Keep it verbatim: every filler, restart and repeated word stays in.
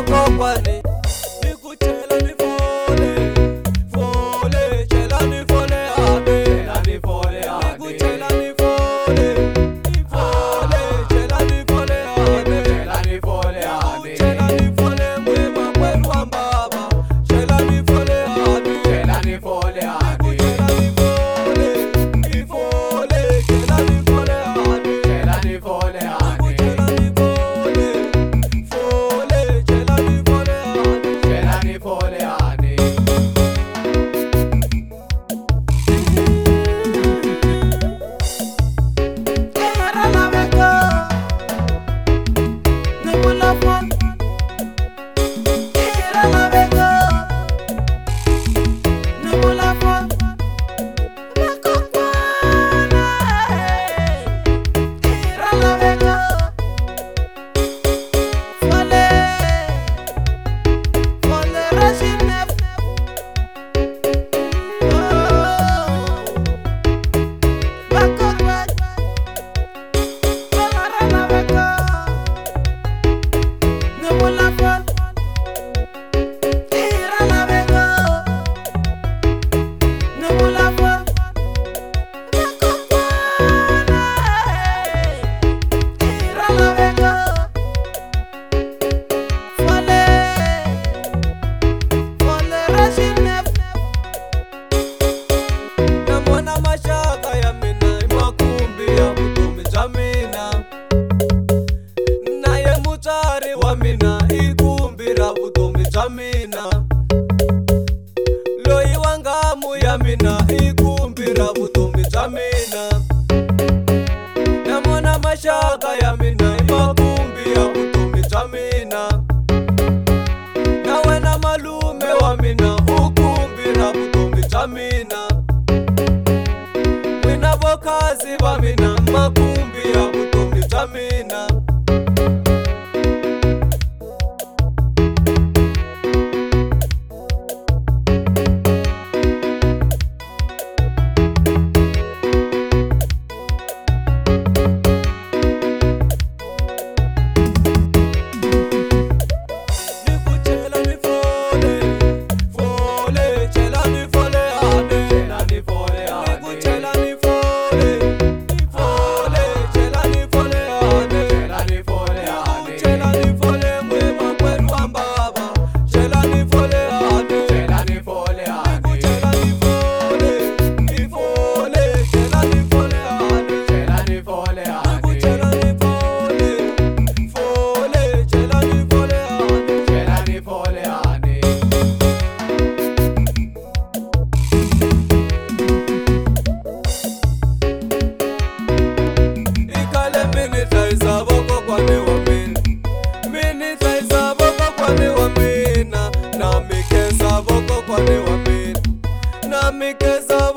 vakokwani ni ku chela ni fole fole chela ni fole ade chela ni fole ade ni ku chela ni fole fole chela ni fole ade chela ni fole ade chela ni fole mwema kwenu ambaba chela ni fole ade chela ni fole ade chela ni fole ifole chela ni fole ade chela ni fole ade chela ni fole fole chela ni fole ade chela ni fole ade era la veka ne mula fon era la veka ne mula fon vakokwana era la veka fole fole rashinef vakokwana era la veka ne mula fon era la veka ne mula fon vakokwana era la veka fole fole rashinef namona mashaka ya mina imakumbi ya vutomi bya mina naye mutswari wa mina ikumbi ra vutomi bya mina loyi wa ngamu ya mina ikumbi ra vutomi bya mina namona mashaka ya mina imakumbi ya vutomi bya mina na wena malume wa mina ukumbi ra vutomi bya mina wena vokazi va mina makumbi ya vutomi bya mina ni ku chela ni fole fole chela ni fole ade chela ni fole ade ni ku chela ni fole fole chela ni fole ade chela ni fole ade chela ni fole mwema kwenu ambaba chela ni fole ade chela ni fole ade ni ku chela ni fole ifole chela ni fole ade chela ni fole ade ni ku chela ni fole fole chela ni fole ade chela ni fole ade ikale mini thaisa vokokwani wa mina mini thaisa vokokwani wa mina na mikesa vokokwani wa mina na mikesa